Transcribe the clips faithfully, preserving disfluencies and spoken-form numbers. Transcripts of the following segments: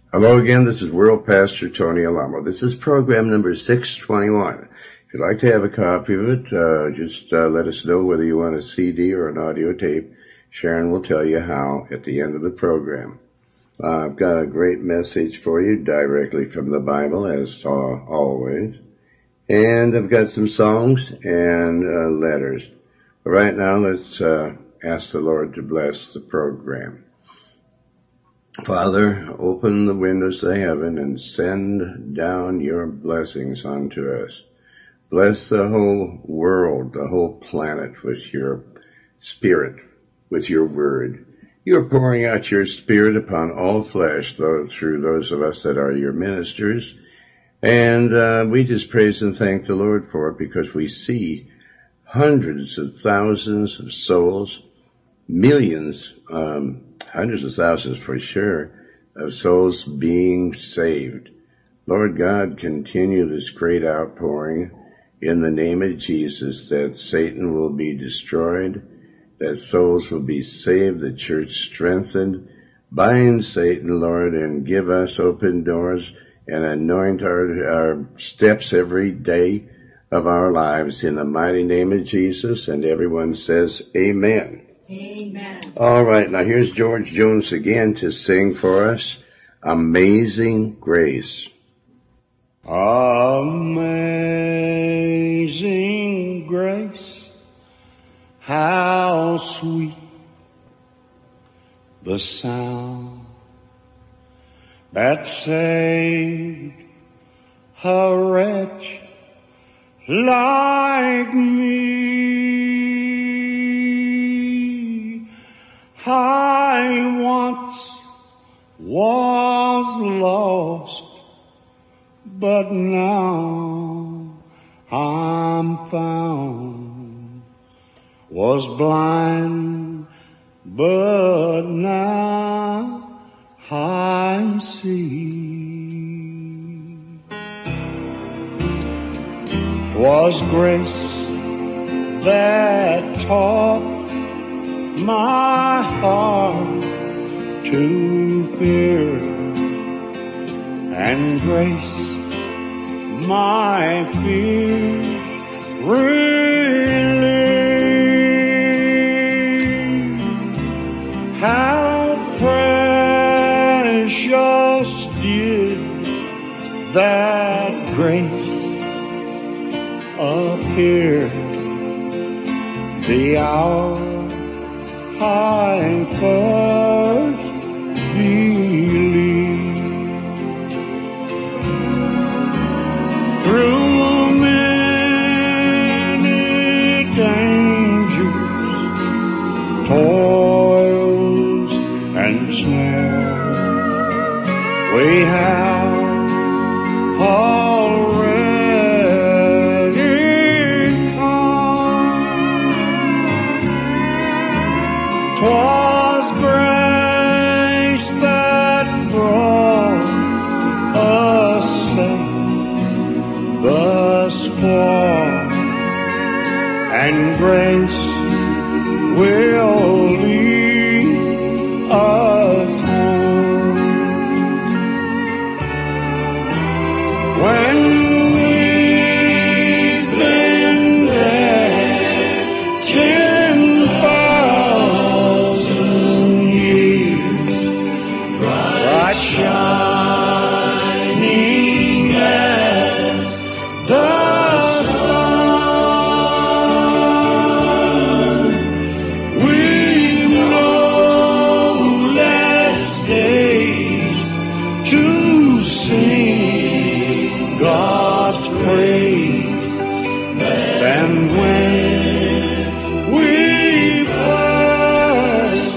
Hello again, this is World Pastor Tony Alamo. This is program number six twenty-one. If you'd like to have a copy of it, uh, just uh, let us know whether you want a C D or an audio tape. Sharon will tell you how at the end of the program. Uh, I've got a great message for you directly from the Bible, as uh, always. And I've got some songs and uh, letters. But right now, let's uh, ask the Lord to bless the program. Father, open the windows of heaven and send down your blessings unto us. Bless the whole world, the whole planet with your spirit, with your word. You are pouring out your spirit upon all flesh, though, through those of us that are your ministers. And uh, we just praise and thank the Lord for it, because we see hundreds of thousands of souls, millions, um, hundreds of thousands for sure, of souls being saved. Lord God, continue this great outpouring in the name of Jesus, that Satan will be destroyed, that souls will be saved, the church strengthened. Bind Satan, Lord, and give us open doors and anoint our, our steps every day of our lives in the mighty name of Jesus. And everyone says, amen. Amen. All right, now here's George Jones again to sing for us, Amazing Grace. Amazing grace, how sweet the sound that saved a wretch like me. I once was lost, but now I'm found. Was blind, but now I see. 'Twas grace that taught my heart to fear, and grace my fear relieved. How precious did that grace appear the hour I first believed. Through many dangers, toils, and snares, we have already come. 'Twas grace that brought us safe thus far, and grace will lead us home. When we've been there ten thousand years, bright shining as the sun, we've no less days to sing God's praise than when we first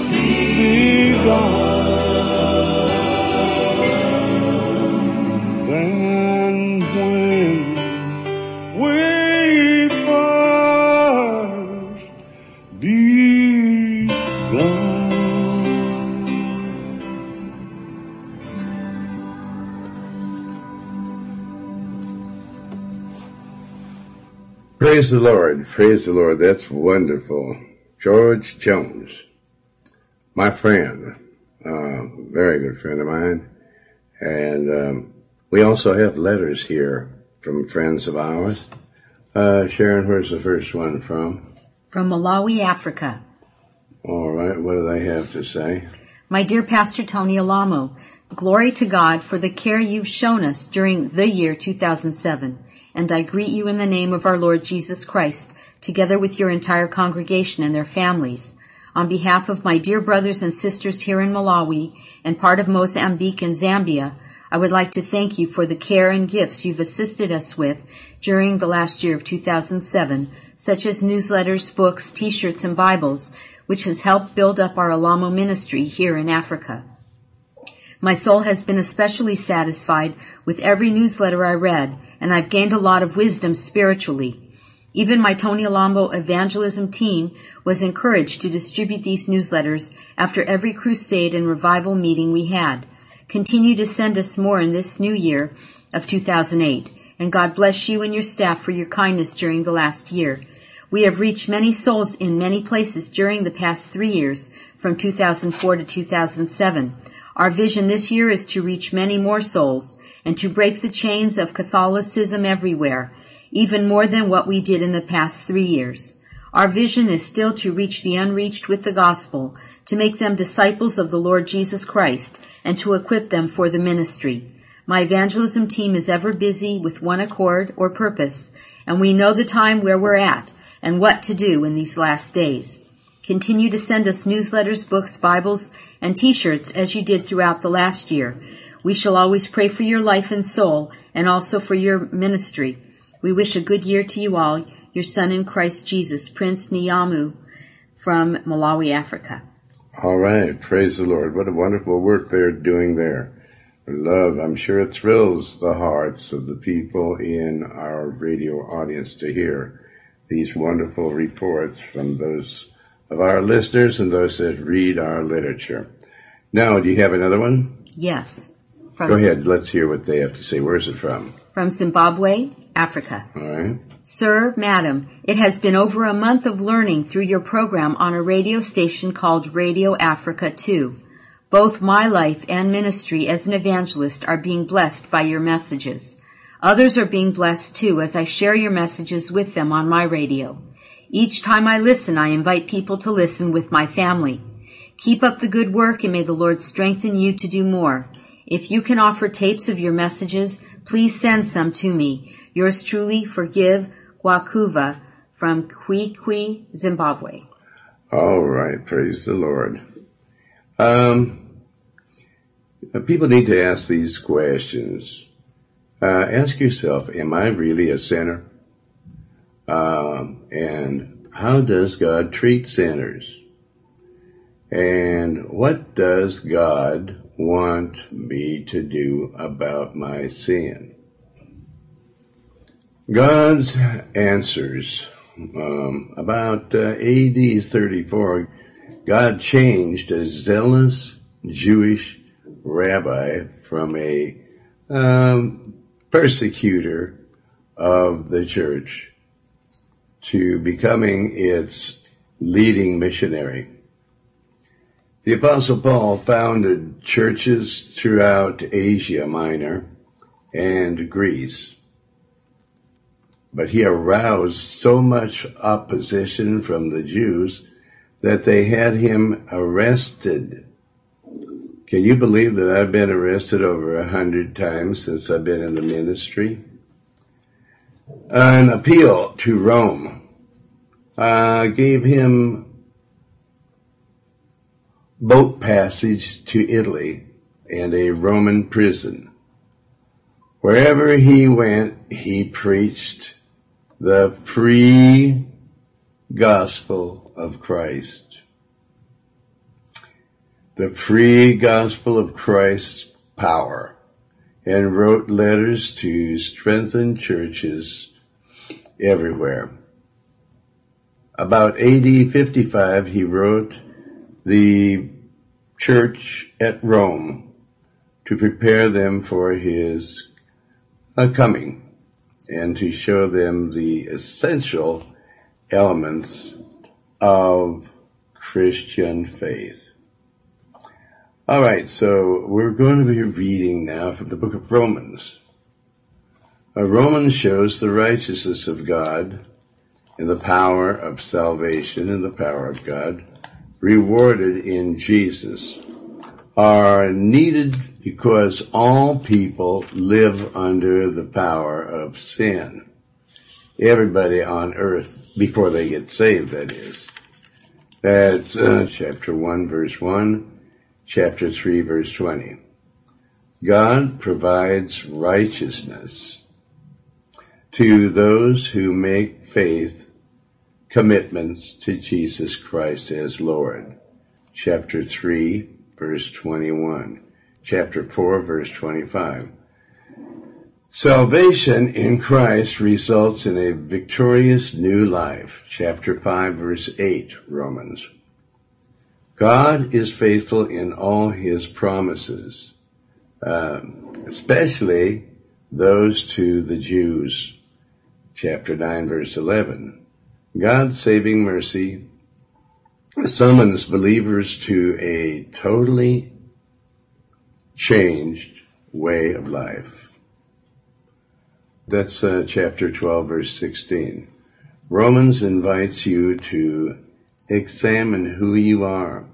begun. Than when we first begun. Praise the Lord. Praise the Lord. That's wonderful. George Jones, my friend, uh, very good friend of mine, And um, we also have letters here from friends of ours. Uh, Sharon, where's the first one from? From Malawi, Africa. All right, what do they have to say? My dear Pastor Tony Alamo, glory to God for the care you've shown us during the year two thousand seven, and I greet you in the name of our Lord Jesus Christ, together with your entire congregation and their families. On behalf of my dear brothers and sisters here in Malawi and part of Mozambique and Zambia, I would like to thank you for the care and gifts you've assisted us with during the last year of two thousand seven, such as newsletters, books, T-shirts, and Bibles, which has helped build up our Alamo ministry here in Africa. My soul has been especially satisfied with every newsletter I read, and I've gained a lot of wisdom spiritually. Even my Tony Alamo evangelism team was encouraged to distribute these newsletters after every crusade and revival meeting we had. Continue to send us more in this new year of two thousand eight, and God bless you and your staff for your kindness during the last year. We have reached many souls in many places during the past three years, from two thousand four to two thousand seven. Our vision this year is to reach many more souls and to break the chains of Catholicism everywhere, even more than what we did in the past three years. Our vision is still to reach the unreached with the gospel, to make them disciples of the Lord Jesus Christ, and to equip them for the ministry. My evangelism team is ever busy with one accord or purpose, and we know the time where we're at and what to do in these last days. Continue to send us newsletters, books, Bibles, and T-shirts as you did throughout the last year. We shall always pray for your life and soul, and also for your ministry. We wish a good year to you all, your son in Christ Jesus, Prince Niyamu from Malawi, Africa. All right, praise the Lord. What a wonderful work they're doing there. Love, I'm sure it thrills the hearts of the people in our radio audience to hear these wonderful reports from those of our listeners and those that read our literature. Now, do you have another one? Yes. From Go ahead, let's hear what they have to say. Where's it from? From Zimbabwe, Africa. All right. Sir, Madam, it has been over a month of learning through your program on a radio station called Radio Africa two. Both my life and ministry as an evangelist are being blessed by your messages. Others are being blessed too as I share your messages with them on my radio. Each time I listen, I invite people to listen with my family. Keep up the good work and may the Lord strengthen you to do more. If you can offer tapes of your messages, please send some to me. Yours truly, Forgive Gwakuva from Kwikwi, Zimbabwe. All right, praise the Lord. Um, people need to ask these questions. Uh, ask yourself, am I really a sinner? Um, and how does God treat sinners? And what does God want me to do about my sin? God's answers, um, about uh, A D thirty-four, God changed a zealous Jewish rabbi from a um, persecutor of the church to becoming its leading missionary. The Apostle Paul founded churches throughout Asia Minor and Greece, but he aroused so much opposition from the Jews that they had him arrested. Can you believe that I've been arrested over a hundred times since I've been in the ministry? An appeal to Rome uh, gave him boat passage to Italy and a Roman prison. Wherever he went, he preached the free gospel of Christ. The free gospel of Christ's power, and wrote letters to strengthen churches everywhere. About A D fifty-five, he wrote the church at Rome to prepare them for his uh, coming and to show them the essential elements of Christian faith. All right, so we're going to be reading now from the book of Romans. Uh, Romans shows the righteousness of God and the power of salvation and the power of God rewarded in Jesus are needed because all people live under the power of sin. Everybody on earth, before they get saved, that is. That's uh, chapter one, verse one, chapter three, verse twenty. God provides righteousness to those who make faith commitments to Jesus Christ as Lord. Chapter three, verse twenty-one. Chapter four, verse twenty-five. Salvation in Christ results in a victorious new life. Chapter five, verse eight, Romans. God is faithful in all his promises, uh, especially those to the Jews. Chapter nine, verse eleven. God's saving mercy summons believers to a totally changed way of life. That's uh, chapter twelve, verse sixteen. Romans invites you to examine who you are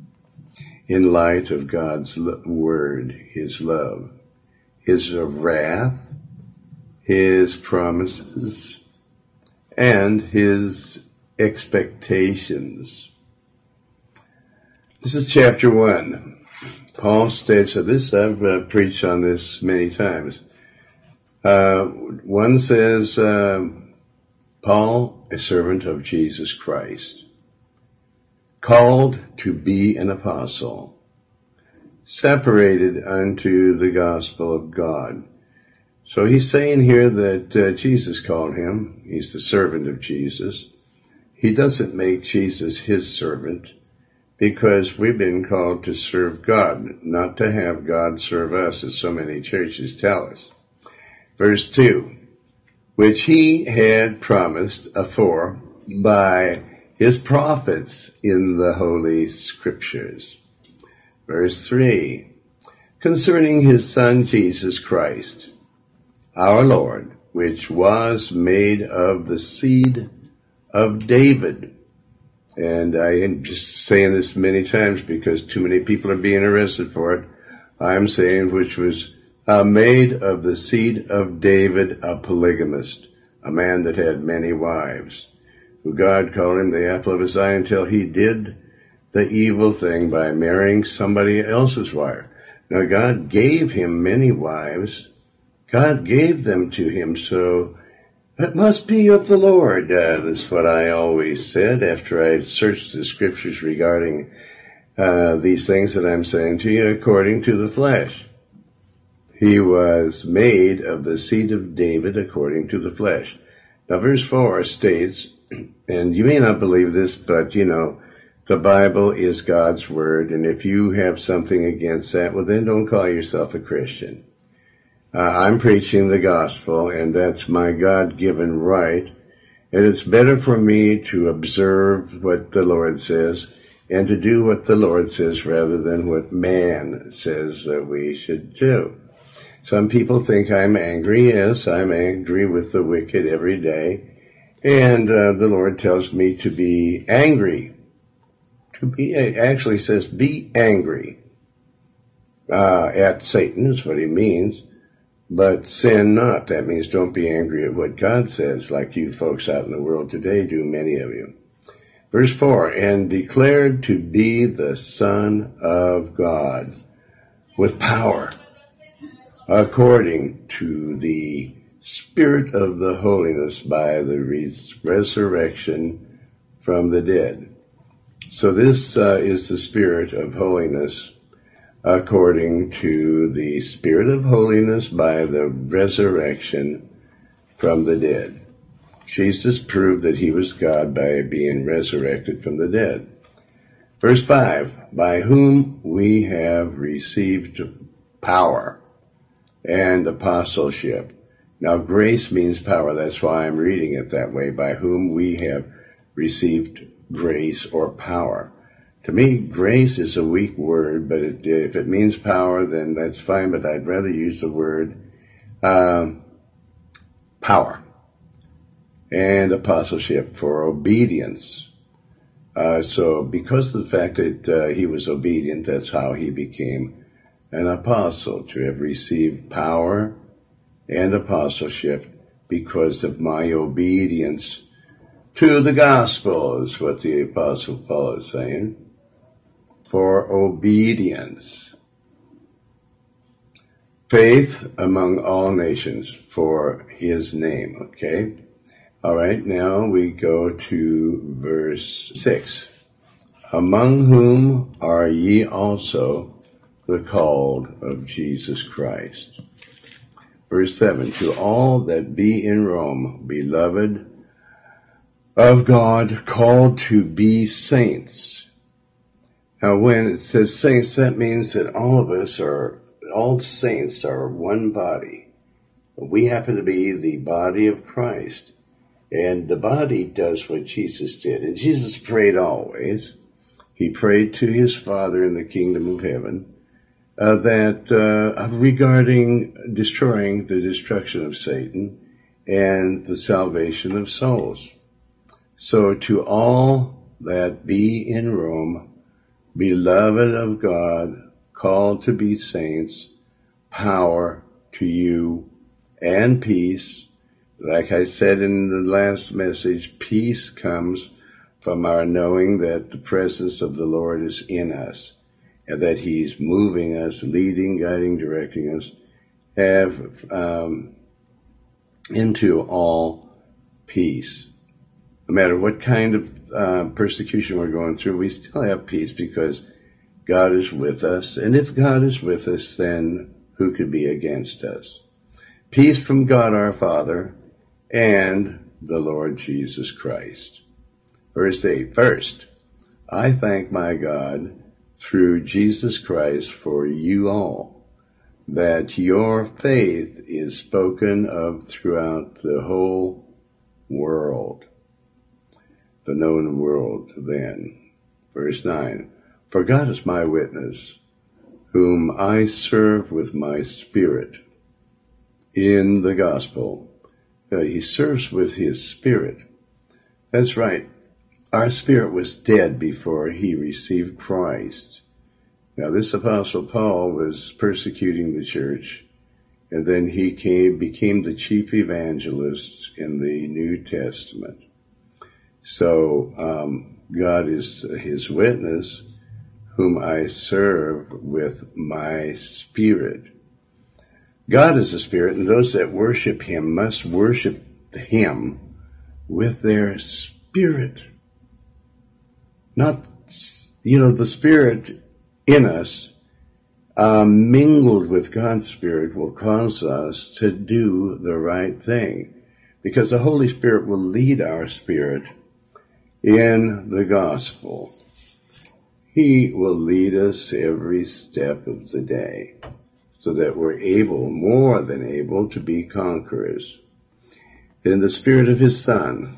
in light of God's word, his love, his wrath, his promises, and his expectations. This is chapter one. Paul states, so this, I've uh, preached on this many times. Uh, one says, uh, Paul, a servant of Jesus Christ, called to be an apostle, separated unto the gospel of God. So he's saying here that uh, Jesus called him. He's the servant of Jesus. He doesn't make Jesus his servant because we've been called to serve God, not to have God serve us, as so many churches tell us. Verse two, which he had promised afore by his prophets in the Holy Scriptures. Verse three, concerning his Son Jesus Christ, our Lord, which was made of the seed of David. And I am just saying this many times because too many people are being arrested for it. I'm saying which was uh, made of the seed of David, a polygamist, a man that had many wives, who God called him the apple of his eye until he did the evil thing by marrying somebody else's wife. Now God gave him many wives. God gave them to him, so it must be of the Lord. Uh, that's what I always said after I searched the scriptures regarding uh, these things that I'm saying to you, according to the flesh. He was made of the seed of David according to the flesh. Now verse four states, and you may not believe this, but you know, the Bible is God's word, and if you have something against that, well then don't call yourself a Christian. Uh, I'm preaching the gospel, and that's my God-given right. And it's better for me to observe what the Lord says and to do what the Lord says rather than what man says that we should do. Some people think I'm angry. Yes, I'm angry with the wicked every day. And uh, the Lord tells me to be angry. To be, actually says be angry uh, at Satan is what he means. But sin not. That means don't be angry at what God says, like you folks out in the world today do, many of you. Verse four, and declared to be the Son of God with power, according to the Spirit of the holiness by the res- resurrection from the dead. So this uh, is the Spirit of holiness, according to the Spirit of holiness by the resurrection from the dead. Jesus proved that he was God by being resurrected from the dead. Verse five, by whom we have received power and apostleship. Now grace means power. That's why I'm reading it that way. By whom we have received grace or power. To me, grace is a weak word, but it, if it means power, then that's fine, but I'd rather use the word um, power and apostleship for obedience. Uh, so because of the fact that uh, he was obedient, that's how he became an apostle, to have received power and apostleship because of my obedience to the gospel, is what the Apostle Paul is saying. For obedience. Faith among all nations for his name, okay? All right, now we go to verse six. Among whom are ye also the called of Jesus Christ. Verse seven, to all that be in Rome, beloved of God, called to be saints. Now when it says saints, that means that all of us are, all saints are one body. We happen to be the body of Christ. And the body does what Jesus did. And Jesus prayed always. He prayed to his Father in the kingdom of heaven uh, that uh, regarding destroying the destruction of Satan and the salvation of souls. So to all that be in Rome, beloved of God, called to be saints, power to you and peace. Like I said in the last message, peace comes from our knowing that the presence of the Lord is in us and that he's moving us, leading, guiding, directing us, have um, into all peace. No matter what kind of uh, persecution we're going through, we still have peace because God is with us. And if God is with us, then who could be against us? Peace from God our Father and the Lord Jesus Christ. Verse eight, first, I thank my God through Jesus Christ for you all, that your faith is spoken of throughout the whole world, the known world then. Verse nine, for God is my witness, whom I serve with my spirit in the gospel. Uh, he serves with his spirit. That's right. Our spirit was dead before he received Christ. Now, this Apostle Paul was persecuting the church, and then he came, became the chief evangelist in the New Testament. So, um, God is his witness, whom I serve with my spirit. God is a spirit, and those that worship him must worship him with their spirit. Not, you know, the spirit in us, um, mingled with God's spirit, will cause us to do the right thing. Because the Holy Spirit will lead our spirit in the gospel. He will lead us every step of the day, so that we're able, more than able, to be conquerors. In the Spirit of his Son,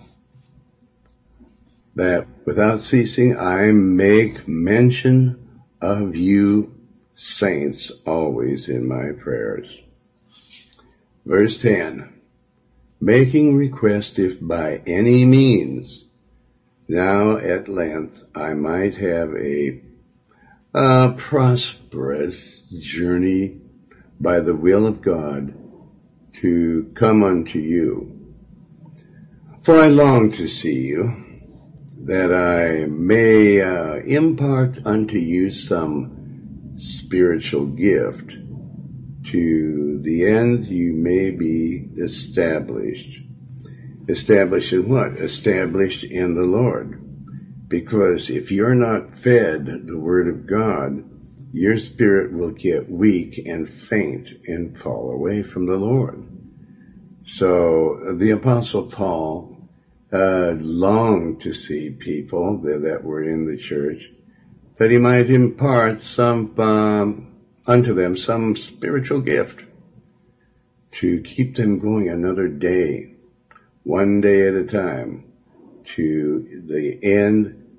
that without ceasing I make mention of you saints always in my prayers. Verse ten, making request if by any means now at length I might have a, a prosperous journey by the will of God to come unto you. For I long to see you, that I may uh, impart unto you some spiritual gift, to the end you may be established. Established in what? Established in the Lord. Because if you're not fed the Word of God, your spirit will get weak and faint and fall away from the Lord. So the Apostle Paul uh, longed to see people that, that were in the church, that he might impart some um, unto them some spiritual gift to keep them going another day, one day at a time, to the end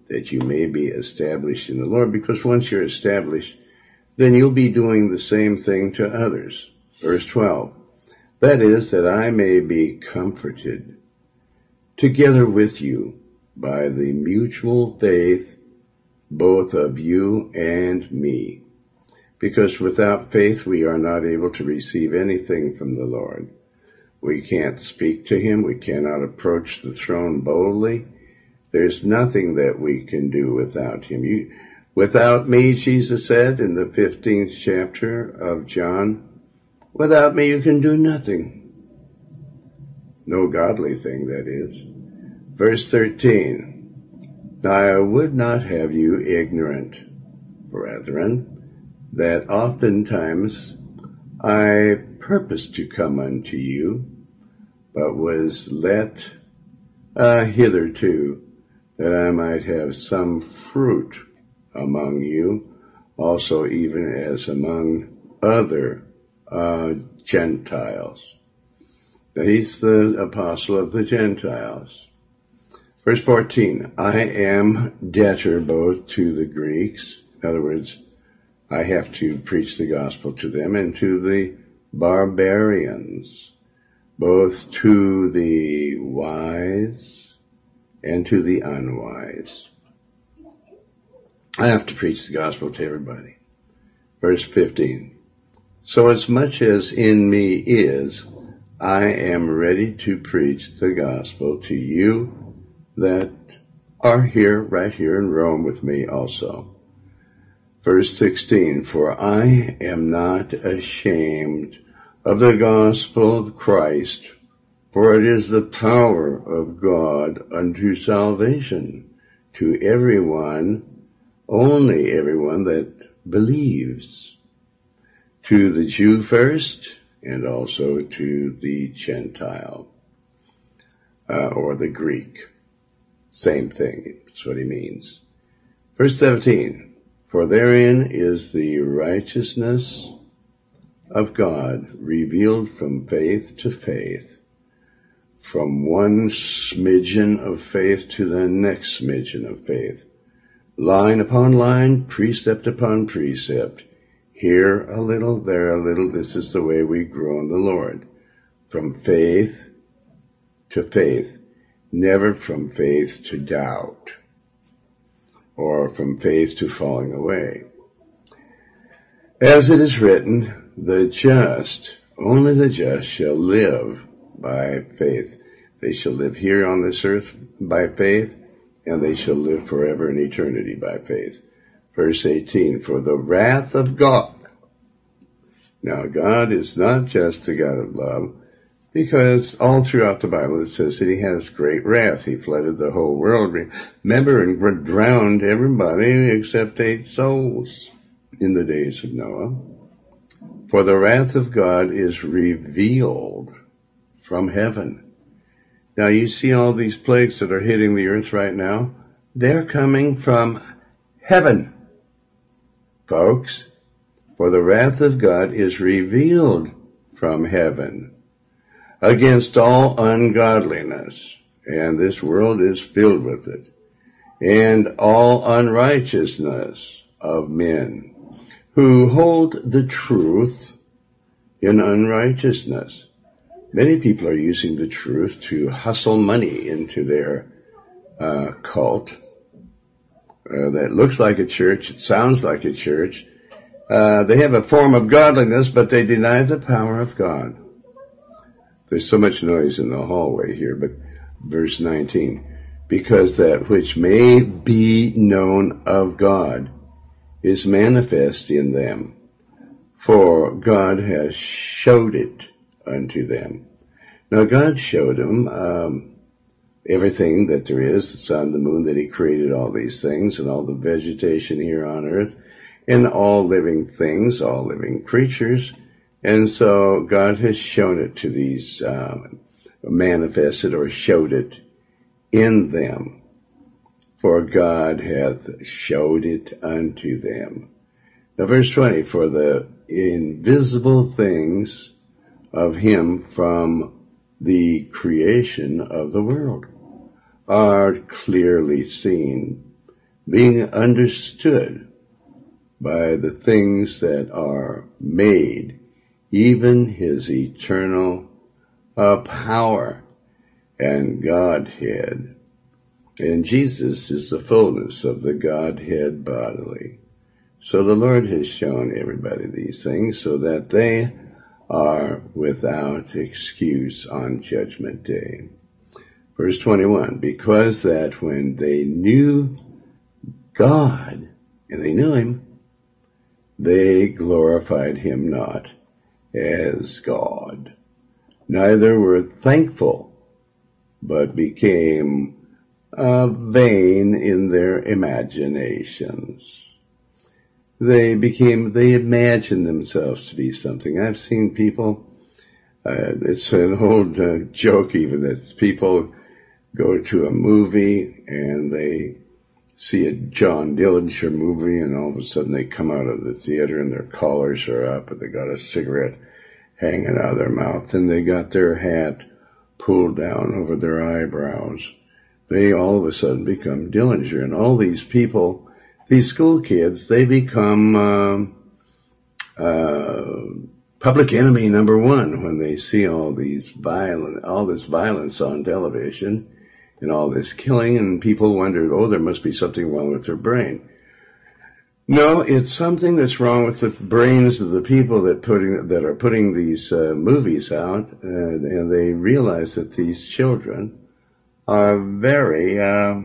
that you may be established in the Lord, because once you're established, then you'll be doing the same thing to others. Verse twelve, that is, that I may be comforted together with you by the mutual faith both of you and me. Because without faith we are not able to receive anything from the Lord. We can't speak to him. We cannot approach the throne boldly. There's nothing that we can do without him. You, without me, Jesus said in the fifteenth chapter of John, without me you can do nothing. No godly thing, that is. Verse thirteen, now I would not have you ignorant, brethren, that oftentimes I purposed to come unto you, but was let uh, hitherto, that I might have some fruit among you, also even as among other uh, Gentiles. Now, he's the apostle of the Gentiles. Verse fourteen, I am debtor both to the Greeks, in other words, I have to preach the gospel to them, and to the barbarians, both to the wise and to the unwise. I have to preach the gospel to everybody. Verse fifteen, so as much as in me is, I am ready to preach the gospel to you that are here, right here in Rome with me also. Verse sixteen, for I am not ashamed of the gospel of Christ, for it is the power of God unto salvation to everyone, only everyone that believes, to the Jew first, and also to the Gentile, uh, or the Greek. Same thing, that's what he means. Verse seventeen, for therein is the righteousness of God revealed from faith to faith, from one smidgen of faith to the next smidgen of faith, line upon line, precept upon precept, here a little, there a little. This is the way we grow in the Lord, from faith to faith, never from faith to doubt, or from faith to falling away. As it is written, the just, only the just shall live by faith. They shall live here on this earth by faith, and they shall live forever in eternity by faith. Verse eighteen, for the wrath of God. Now, God is not just a God of love, because all throughout the Bible it says that he has great wrath. He flooded the whole world, remember, and drowned everybody except eight souls in the days of Noah. For the wrath of God is revealed from heaven. Now, you see all these plagues that are hitting the earth right now? They're coming from heaven, folks. For the wrath of God is revealed from heaven against all ungodliness, and this world is filled with it, and all unrighteousness of men who hold the truth in unrighteousness. Many people are using the truth to hustle money into their uh, cult uh, that looks like a church, it sounds like a church. Uh, they have a form of godliness, but they deny the power of God. There's so much noise in the hallway here, but verse nineteen, because that which may be known of God is manifest in them, for God has showed it unto them. Now, God showed them um, everything that there is, the sun, the moon, that he created all these things, and all the vegetation here on earth, and all living things, all living creatures. And so God has shown it to these, um, manifested or showed it in them. For God hath showed it unto them. Now verse twenty, for the invisible things of him from the creation of the world are clearly seen, being understood by the things that are made, even his eternal uh, power and Godhead. And Jesus is the fullness of the Godhead bodily. So the Lord has shown everybody these things so that they are without excuse on Judgment Day. Verse twenty-one, because that when they knew God, and they knew him, they glorified him not as God, neither were thankful, but became uh, vain in their imaginations. They became, they imagined themselves to be something. I've seen people, uh, it's an old uh, joke even, that people go to a movie and they see a John Dillinger movie, and all of a sudden they come out of the theater and their collars are up and they got a cigarette hanging out of their mouth and they got their hat pulled down over their eyebrows. They all of a sudden become Dillinger, and all these people, these school kids, they become um, uh, public enemy number one when they see all these violent, all this violence on television and all this killing, and people wonder, oh, there must be something wrong with their brain. No, it's something that's wrong with the brains of the people that putting that are putting these uh, movies out, uh, and they realize that these children are very uh,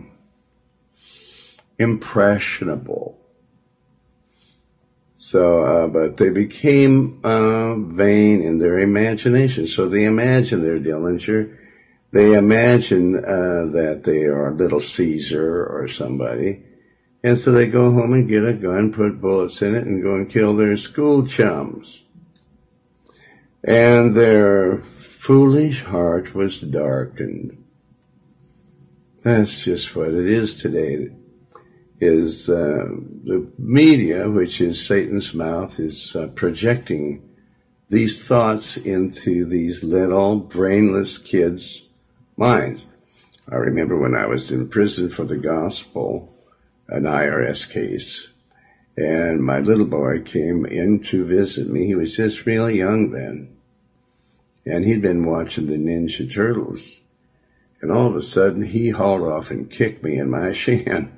impressionable. So, uh, but they became uh, vain in their imagination. So they imagine they're Dillinger. They imagine uh, that they are Little Caesar or somebody. And so they go home and get a gun, put bullets in it, and go and kill their school chums. And their foolish heart was darkened. That's just what it is today. Is uh, the media, which is Satan's mouth, is uh, projecting these thoughts into these little brainless kids' minds. I remember when I was in prison for the gospel, an I R S case, and my little boy came in to visit me. He was just real young then, and he'd been watching the Ninja Turtles, and all of a sudden he hauled off and kicked me in my shin.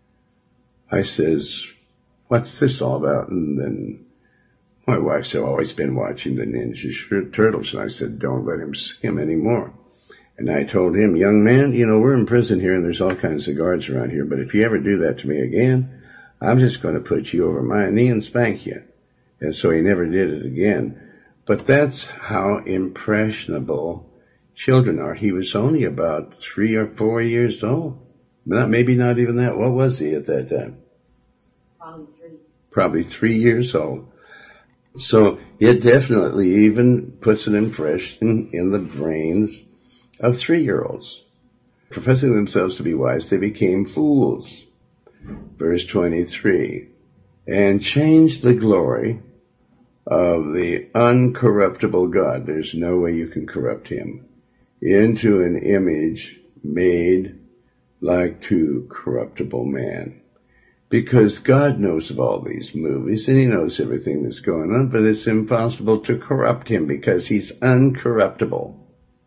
I says, what's this all about? And then my wife's always been watching the Ninja Turtles, and I said, don't let him see him anymore. And I told him, young man, you know, we're in prison here and there's all kinds of guards around here, but if you ever do that to me again, I'm just going to put you over my knee and spank you. And so he never did it again. But that's how impressionable children are. He was only about three or four years old. Not, maybe not even that. What was he at that time? Probably three. Probably three years old. So it definitely even puts an impression in the brains of three-year-olds. Professing themselves to be wise, they became fools. Verse twenty-three, and changed the glory of the uncorruptible God, there's no way you can corrupt him, into an image made like to corruptible man. Because God knows of all these movies and he knows everything that's going on, but it's impossible to corrupt him because he's uncorruptible.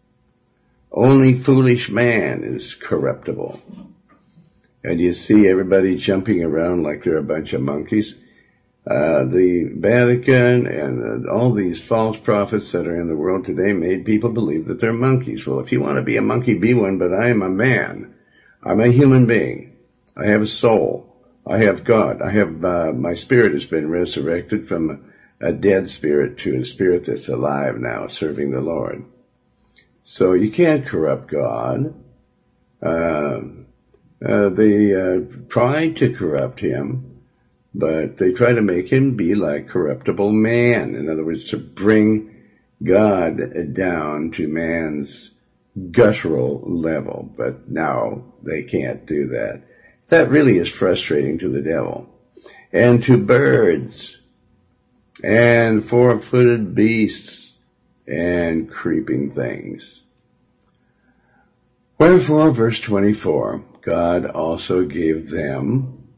Only foolish man is corruptible. And you see everybody jumping around like they're a bunch of monkeys. Uh, the Vatican and uh, all these false prophets that are in the world today made people believe that they're monkeys. Well, if you want to be a monkey, be one, but I am a man. I'm a human being. I have a soul. I have God. I have, uh, my spirit has been resurrected from a, a dead spirit to a spirit that's alive now, serving the Lord. So you can't corrupt God. Uh, uh, they uh, try to corrupt him, but they try to make him be like corruptible man. In other words, to bring God down to man's guttural level. But no, they can't do that. That really is frustrating to the devil. And to birds, and four-footed beasts, and creeping things. Wherefore, verse twenty-four, God also gave them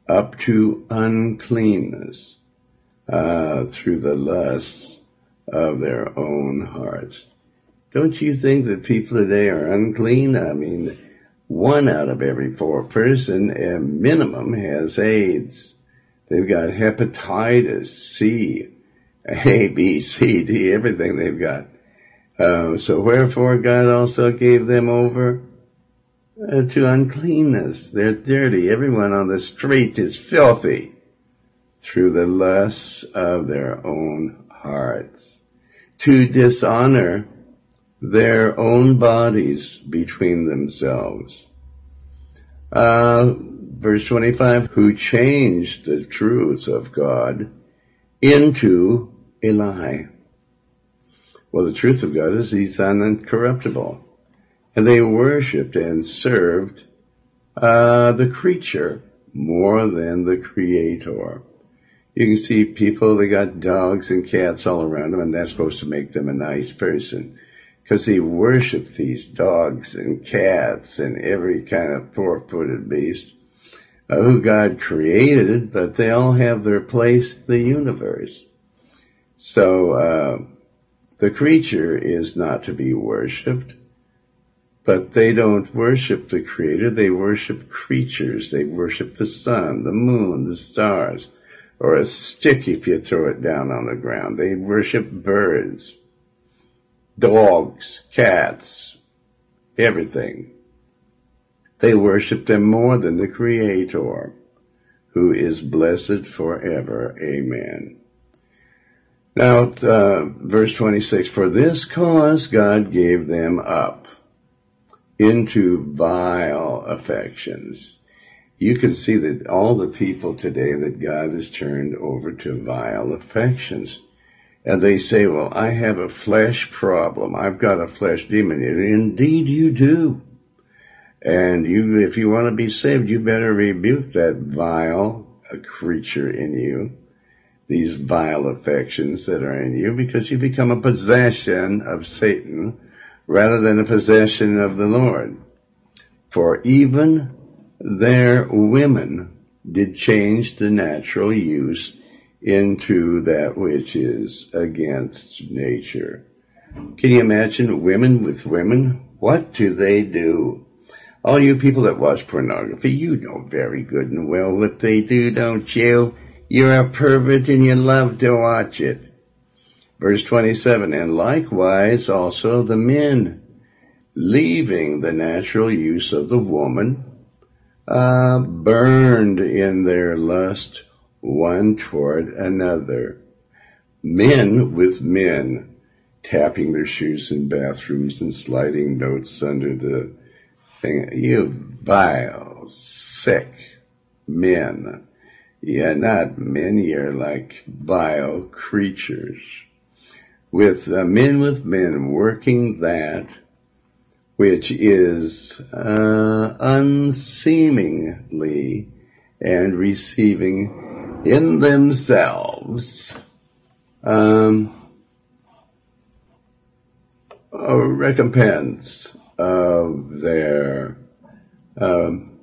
up to uncleanness uh, through the lusts of their own hearts. Don't you think that people today are unclean? I mean, one out of every four person at minimum has AIDS. They've got hepatitis C, A, B, C, D, everything they've got. Uh, so wherefore God also gave them over uh, to uncleanness. They're dirty. Everyone on the street is filthy through the lusts of their own hearts, to dishonor their own bodies between themselves. Uh, verse twenty-five, who changed the truths of God into a lie. Well, the truth of God is He's uncorruptible. And they worshipped and served uh, the creature more than the Creator. You can see people, they got dogs and cats all around them, and that's supposed to make them a nice person, because they worship these dogs and cats and every kind of four-footed beast uh, who God created, but they all have their place in the universe. So uh, the creature is not to be worshipped, but they don't worship the Creator. They worship creatures. They worship the sun, the moon, the stars, or a stick if you throw it down on the ground. They worship birds, dogs, cats, everything. They worship them more than the Creator, who is blessed forever. Amen. Now, uh, verse twenty-six, for this cause God gave them up into vile affections. You can see that all the people today that God has turned over to vile affections. And they say, well, I have a flesh problem. I've got a flesh demon. And indeed you do. And you, if you want to be saved, you better rebuke that vile creature in you, these vile affections that are in you, because you become a possession of Satan rather than a possession of the Lord. For even their women did change the natural use into that which is against nature. Can you imagine women with women? What do they do? All you people that watch pornography, you know very good and well what they do, don't you? You're a pervert and you love to watch it. Verse twenty-seven, and likewise also the men, leaving the natural use of the woman, uh, burned in their lust one toward another. Men with men, tapping their shoes in bathrooms and sliding notes under the thing. You vile, sick men. Yeah, not men, you're like vile creatures. With uh, men with men working that which is uh, unseemingly, and receiving in themselves um, a recompense of their um,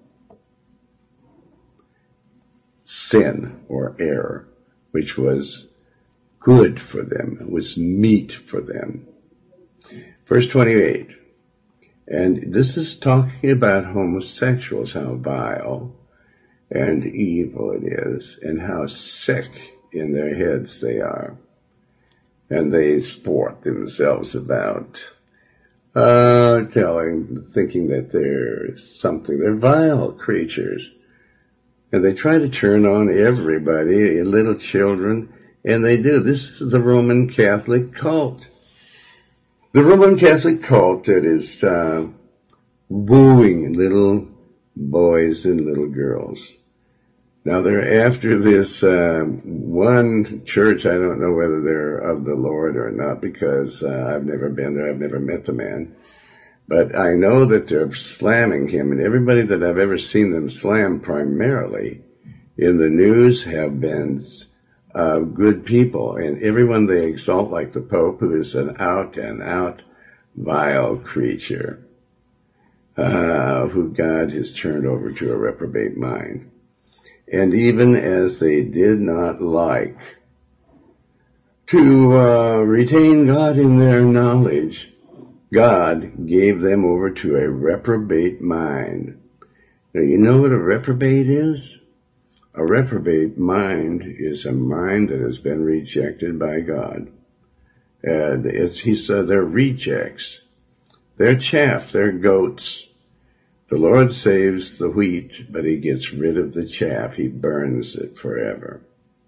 sin or error, which was good for them, it was meat for them. Verse twenty-eight, and this is talking about homosexuals, how vile and evil it is, and how sick in their heads they are. And they sport themselves about, uh, telling, thinking that they're something. They're vile creatures. And they try to turn on everybody, little children, and they do. This is the Roman Catholic cult. The Roman Catholic cult that is uh, wooing little boys and little girls. Now they're after this uh, one church. I don't know whether they're of the Lord or not, because uh, I've never been there. I've never met the man. But I know that they're slamming him, and everybody that I've ever seen them slam primarily in the news have been uh, good people. And everyone they exalt, like the Pope, who is an out-and-out vile creature, uh, who God has turned over to a reprobate mind. And even as they did not like to uh, retain God in their knowledge, God gave them over to a reprobate mind. Now, you know what a reprobate is? A reprobate mind is a mind that has been rejected by God. Uh, it's, he said they're rejects. They're chaff. They're goats. The Lord saves the wheat, but he gets rid of the chaff. He burns it forever.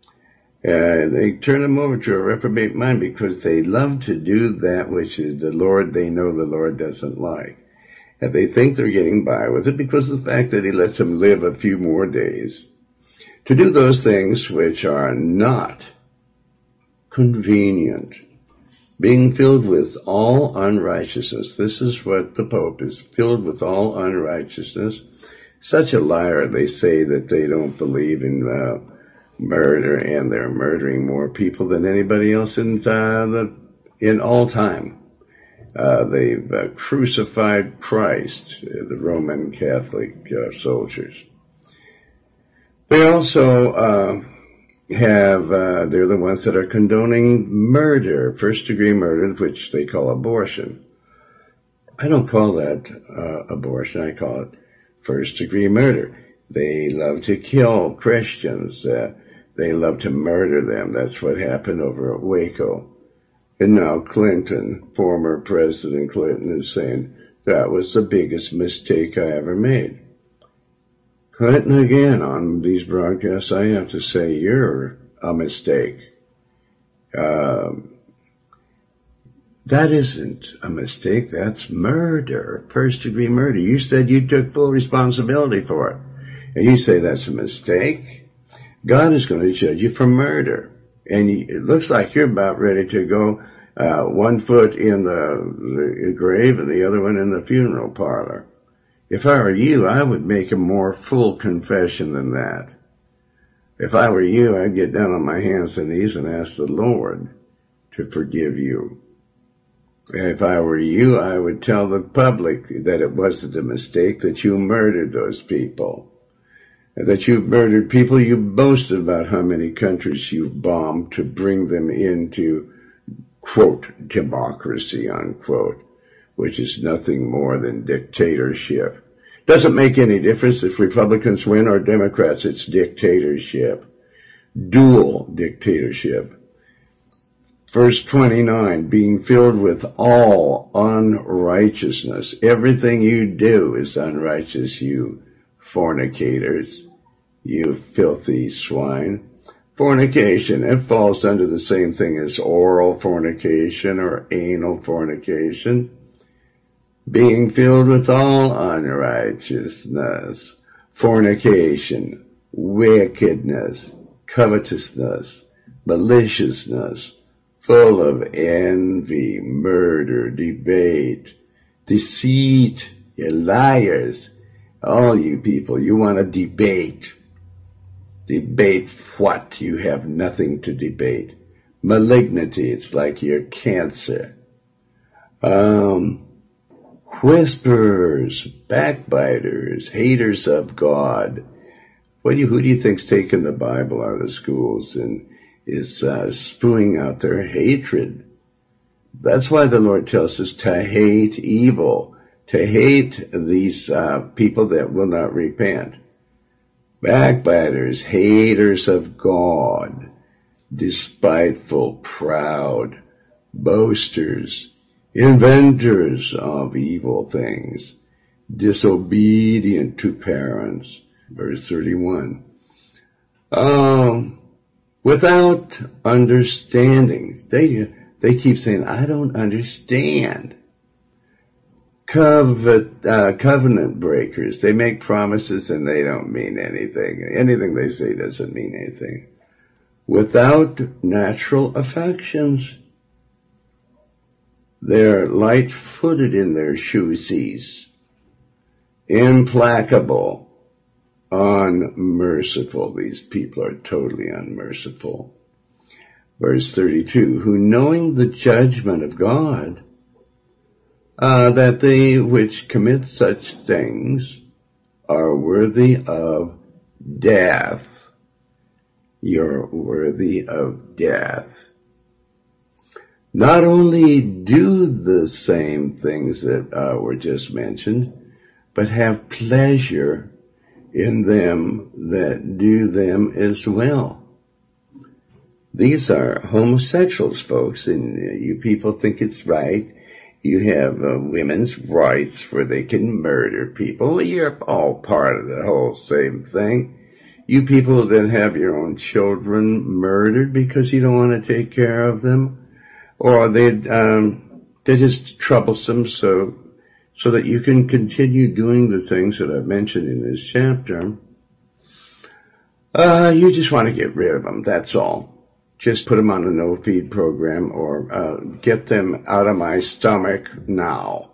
Uh, they turn them over to a reprobate mind because they love to do that which is the Lord they know the Lord doesn't like. And they think they're getting by with it because of the fact that he lets them live a few more days. To do those things which are not convenient. Being filled with all unrighteousness. This is what the Pope is, filled with all unrighteousness. Such a liar, they say that they don't believe in uh, murder, and they're murdering more people than anybody else in uh, the in all time. Uh, they've uh, crucified Christ, uh, the Roman Catholic uh, soldiers. They also uh, have, uh, they're the ones that are condoning murder, first-degree murder, which they call abortion. I don't call that uh, abortion. I call it first-degree murder. They love to kill Christians. Uh, they love to murder them. That's what happened over at Waco. And now Clinton, former President Clinton, is saying, that was the biggest mistake I ever made. Clinton, again, on these broadcasts, I have to say, you're a mistake. Um, that isn't a mistake. That's murder, first-degree murder. You said you took full responsibility for it. And you say that's a mistake. God is going to judge you for murder. And it looks like you're about ready to go uh, one foot in the, the grave and the other one in the funeral parlor. If I were you, I would make a more full confession than that. If I were you, I'd get down on my hands and knees and ask the Lord to forgive you. If I were you, I would tell the public that it wasn't a mistake, that you murdered those people. That you've murdered people. You boasted about how many countries you've bombed to bring them into, quote, democracy, unquote, which is nothing more than dictatorship. Doesn't make any difference if Republicans win or Democrats. It's dictatorship. Dual dictatorship. Verse twenty-nine, being filled with all unrighteousness. Everything you do is unrighteous, you fornicators, you filthy swine. Fornication, it falls under the same thing as oral fornication or anal fornication. Being filled with all unrighteousness, fornication, wickedness, covetousness, maliciousness, full of envy, murder, debate, deceit, you liars. All you people, you want to debate. Debate what? You have nothing to debate. Malignity, it's like you're cancer. Um, whisperers, backbiters, haters of God. What do you, who do you think's taking the Bible out of the schools and is uh, spewing out their hatred? That's why the Lord tells us to hate evil, to hate these uh, people that will not repent. Backbiters, haters of God, despiteful, proud, boasters, inventors of evil things, disobedient to parents. Verse thirty-one. Um, without understanding. They, they keep saying, I don't understand. Covet, uh, covenant breakers. They make promises and they don't mean anything. Anything they say doesn't mean anything. Without natural affections. They're light-footed in their shoesies. Implacable. Unmerciful. These people are totally unmerciful. Verse thirty-two, who knowing the judgment of God, uh, that they which commit such things are worthy of death. You're worthy of death. Not only do the same things that uh, were just mentioned, but have pleasure in them that do them as well. These are homosexuals, folks, and you people think it's right. You have uh, women's rights where they can murder people. You're all part of the whole same thing. You people that have your own children murdered because you don't want to take care of them, or they um, they're just troublesome, so so that you can continue doing the things that I've mentioned in this chapter. Uh, you just want to get rid of them. That's all. Just put them on a no-feed program, or uh, get them out of my stomach now.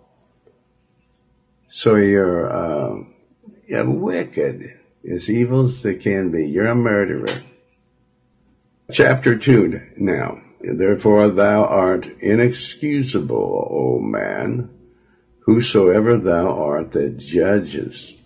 So you're, uh, you're wicked, as evil as they can be. You're a murderer. Chapter two now. Therefore thou art inexcusable, O man, whosoever thou art that judgest.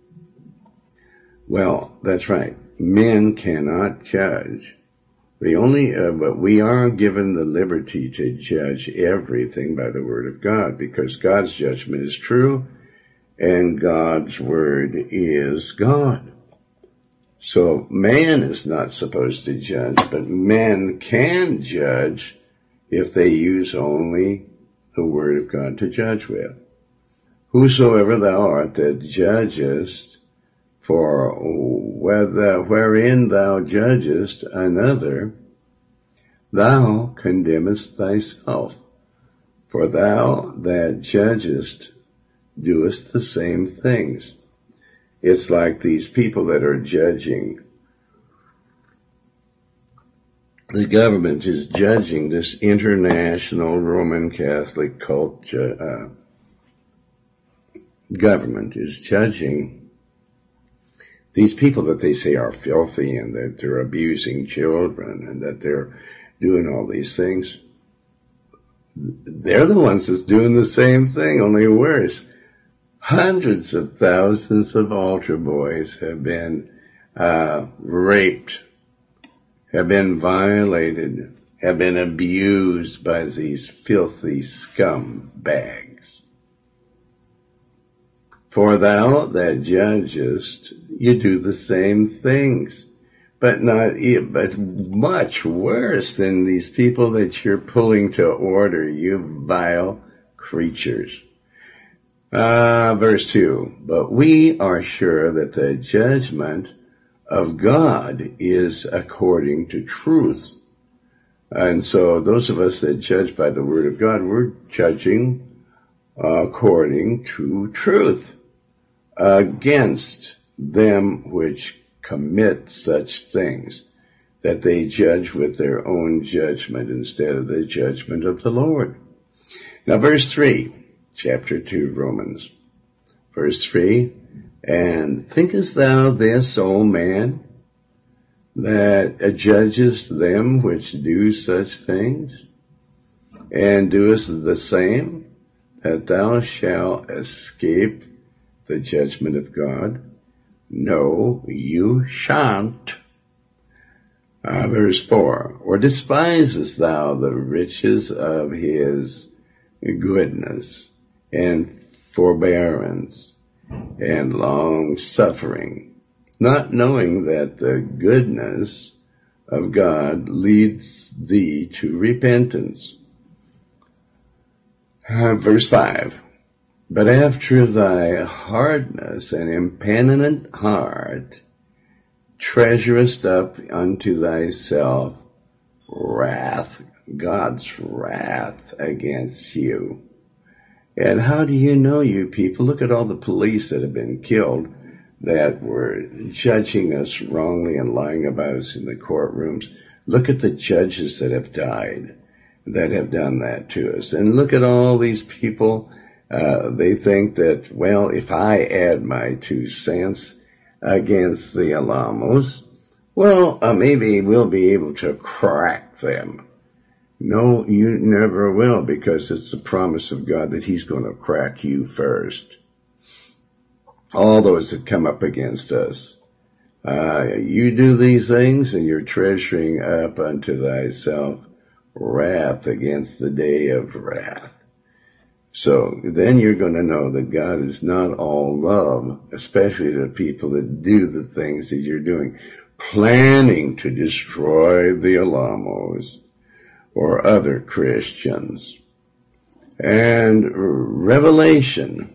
Well, that's right. Men cannot judge. The only, uh, but we are given the liberty to judge everything by the word of God, because God's judgment is true and God's word is God. So man is not supposed to judge, but men can judge if they use only the word of God to judge with. Whosoever thou art that judgest, for whether, wherein thou judgest another, thou condemnest thyself. For thou that judgest doest the same things. It's like these people that are judging. The government is judging this international Roman Catholic cult. Uh, government is judging these people that they say are filthy and that they're abusing children and that they're doing all these things. They're the ones that's doing the same thing, only worse. Hundreds of thousands of altar boys have been uh, raped, have been violated, have been abused by these filthy scumbags. For thou that judgest, you do the same things, but not, but much worse than these people that you're pulling to order, you vile creatures. Uh, verse two, but we are sure that the judgment of God is according to truth. And so those of us that judge by the word of God, we're judging according to truth against them which commit such things, that they judge with their own judgment instead of the judgment of the Lord. Now verse three, chapter two, Romans. Verse three, and thinkest thou this, O man, that judgest them which do such things, and doest the same, that thou shalt escape the judgment of God? No, you shan't. Uh, verse four, or despisest thou the riches of his goodness and forbearance and long suffering, not knowing that the goodness of God leads thee to repentance? Uh, verse five, but after thy hardness and impenitent heart treasurest up unto thyself wrath, God's wrath against you. And how do you know, you people? Look at all the police that have been killed that were judging us wrongly and lying about us in the courtrooms. Look at the judges that have died, that have done that to us. And look at all these people. Uh, they think that, well, if I add my two cents against the Alamos, well, uh, maybe we'll be able to crack them. No, you never will, because it's the promise of God that he's going to crack you first. All those that come up against us, Uh, you do these things, and you're treasuring up unto thyself wrath against the day of wrath. So then you're going to know that God is not all love, especially to people that do the things that you're doing, planning to destroy the Alamos or other Christians. And revelation.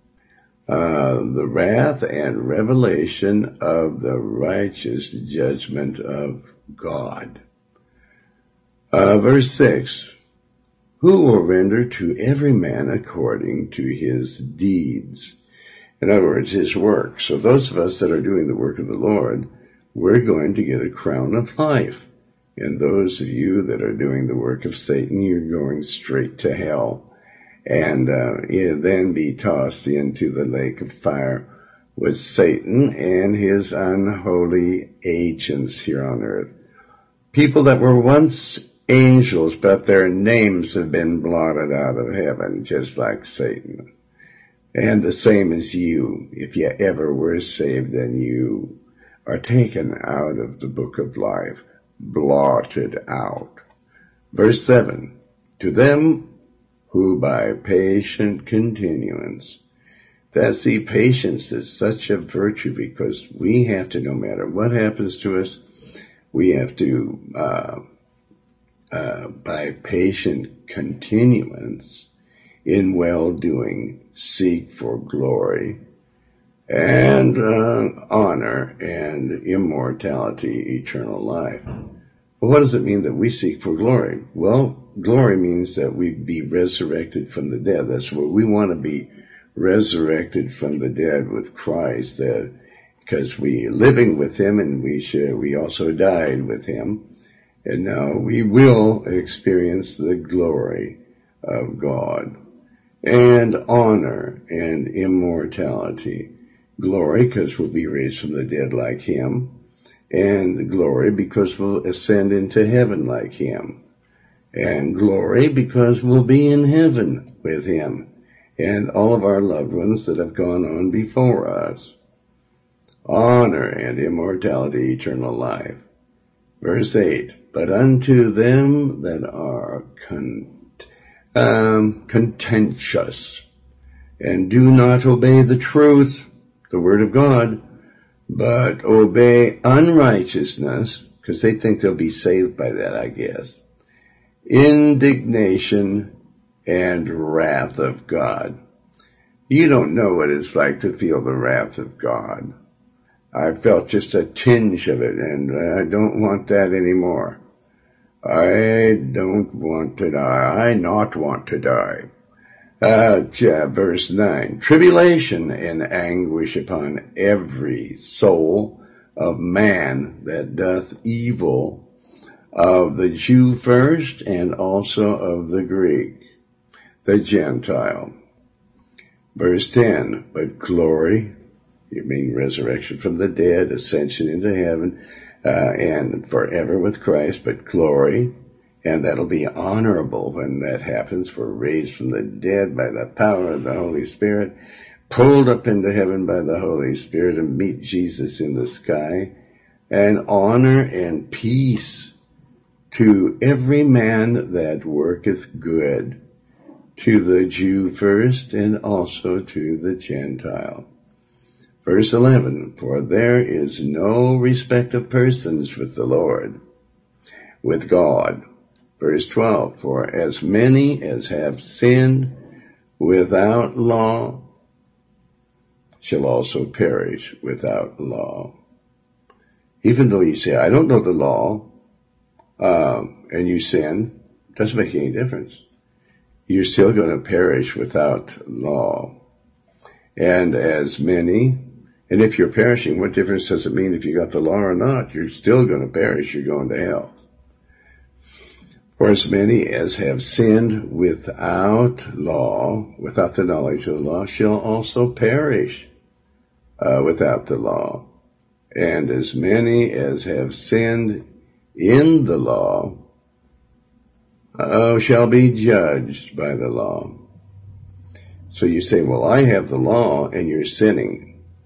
Uh, the wrath and revelation of the righteous judgment of God. Uh, verse six, who will render to every man according to his deeds. In other words, his work. So those of us that are doing the work of the Lord, we're going to get a crown of life. And those of you that are doing the work of Satan, you're going straight to hell. And uh, then be tossed into the lake of fire with Satan and his unholy agents here on earth. People that were once angels, but their names have been blotted out of heaven, just like Satan. And the same as you. If you ever were saved, then you are taken out of the book of life, blotted out. Verse seven, to them who by patient continuance. That, see, patience is such a virtue because we have to, no matter what happens to us, we have to, uh, uh, by patient continuance in well-doing, seek for glory and uh, honor and immortality, eternal life. Well, what does it mean that we seek for glory? Well, glory means that we be resurrected from the dead. That's what we want to be, resurrected from the dead with Christ, uh, because we living with him and we should, we also died with him. And now we will experience the glory of God and honor and immortality. Glory because we'll be raised from the dead like him. And glory because we'll ascend into heaven like him. And glory because we'll be in heaven with him and all of our loved ones that have gone on before us. Honor and immortality, eternal life. Verse eight, but unto them that are con- um, contentious and do not obey the truth, the word of God, but obey unrighteousness, because they think they'll be saved by that, I guess. Indignation and wrath of God. You don't know what it's like to feel the wrath of God. I felt just a tinge of it, and I don't want that anymore. I don't want to die. I not want to die. Uh, verse nine, tribulation and anguish upon every soul of man that doth evil, of the Jew first, and also of the Greek, the Gentile. Verse ten, but glory, you mean resurrection from the dead, ascension into heaven, uh, and forever with Christ, but glory, and that'll be honorable when that happens. We're raised from the dead by the power of the Holy Spirit, pulled up into heaven by the Holy Spirit and meet Jesus in the sky, and honor and peace to every man that worketh good, to the Jew first and also to the Gentile. Verse eleven, for there is no respect of persons with the Lord, with God. Verse twelve, for as many as have sinned without law shall also perish without law. Even though you say, I don't know the law, um, and you sin, doesn't make any difference. You're still going to perish without law. And as many, and if you're perishing, what difference does it mean if you got the law or not? You're still going to perish. You're going to hell. For as many as have sinned without law, without the knowledge of the law, shall also perish uh, without the law. And as many as have sinned in the law uh, shall be judged by the law. So you say, well, I have the law and you're sinning.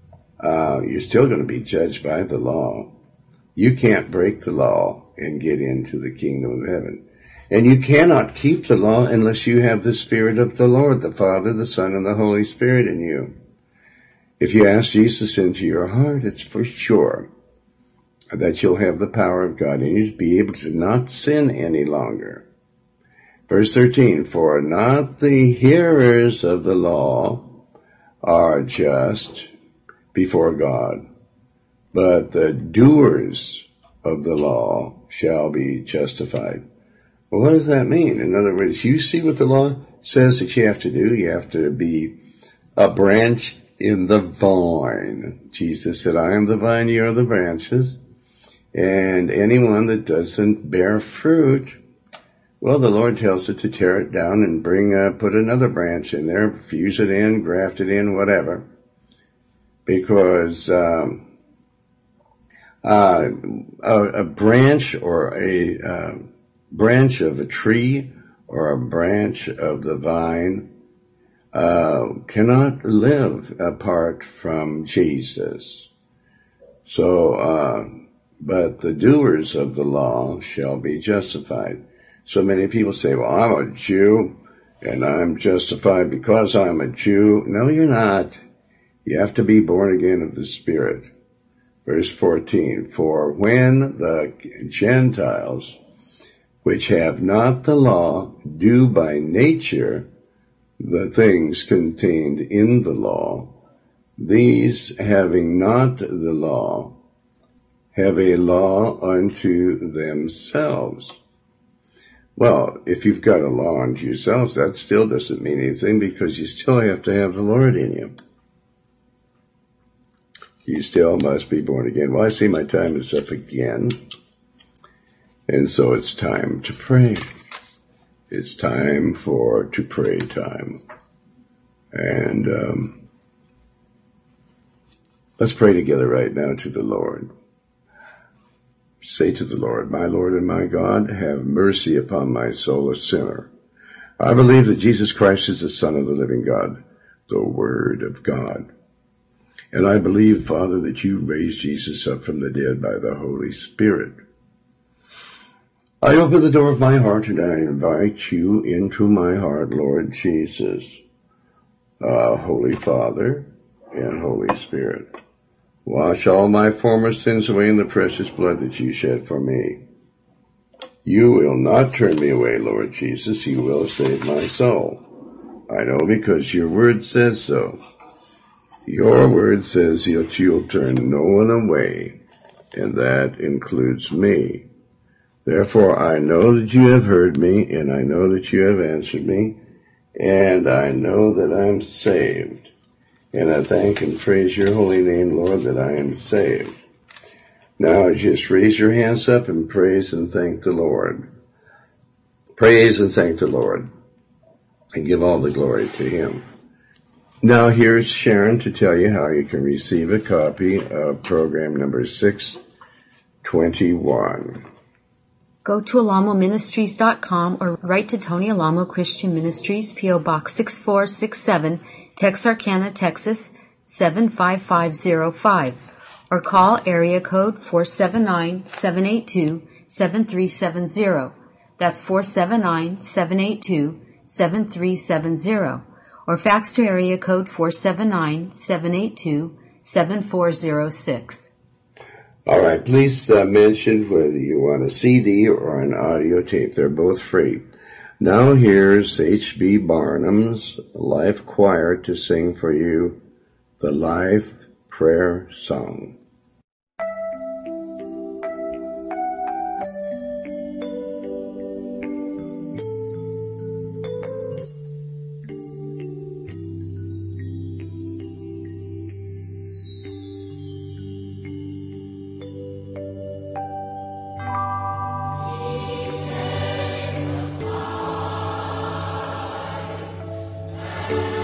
uh, you're still going to be judged by the law. You can't break the law and get into the kingdom of heaven. And you cannot keep the law unless you have the Spirit of the Lord, the Father, the Son, and the Holy Spirit in you. If you ask Jesus into your heart, it's for sure that you'll have the power of God in you to be able to not sin any longer. Verse thirteen, for not the hearers of the law are just before God, but the doers of the law shall be justified. Well, what does that mean? In other words, you see what the law says that you have to do. You have to be a branch in the vine. Jesus said, I am the vine, you are the branches. And anyone that doesn't bear fruit, well, the Lord tells it to tear it down and bring, uh, put another branch in there, fuse it in, graft it in, whatever. Because um, uh, a, a branch or a uh, branch of a tree or a branch of the vine uh, cannot live apart from Jesus. So, uh, but the doers of the law shall be justified. So many people say, well, I'm a Jew and I'm justified because I'm a Jew. No, you're not. You have to be born again of the Spirit. Verse fourteen, for when the Gentiles, which have not the law, do by nature the things contained in the law, these having not the law, have a law unto themselves. Well, if you've got a law unto yourselves, that still doesn't mean anything because you still have to have the Lord in you. You still must be born again. Well, I see my time is up again. And so it's time to pray. It's time for to pray time. And um, let's pray together right now to the Lord. Say to the Lord, my Lord and my God, have mercy upon my soul, a sinner. I believe that Jesus Christ is the Son of the living God, the Word of God. And I believe, Father, that you raised Jesus up from the dead by the Holy Spirit. I open the door of my heart and I invite you into my heart, Lord Jesus, uh, Holy Father and Holy Spirit. Wash all my former sins away in the precious blood that you shed for me. You will not turn me away, Lord Jesus. You will save my soul. I know because your word says so. Your word says that you'll turn no one away, and that includes me. Therefore, I know that you have heard me, and I know that you have answered me, and I know that I'm saved. And I thank and praise your holy name, Lord, that I am saved. Now, just raise your hands up and praise and thank the Lord. Praise and thank the Lord, and give all the glory to him. Now, here's Sharon to tell you how you can receive a copy of program number six twenty-one. Go to alamo ministries dot com or write to Tony Alamo Christian Ministries, P O Box six four six seven, Texarkana, Texas seven five five zero five, or call area code four seven nine, seven eight two, seven three seven zero. That's four seven nine, seven eight two, seven three seven zero. Or fax to area code four seven nine, seven eight two, seven four zero six. All right, please uh, mention whether you want a C D or an audio tape. They're both free. Now here's H B Barnum's Life Choir to sing for you the Life Prayer Song. Thank you.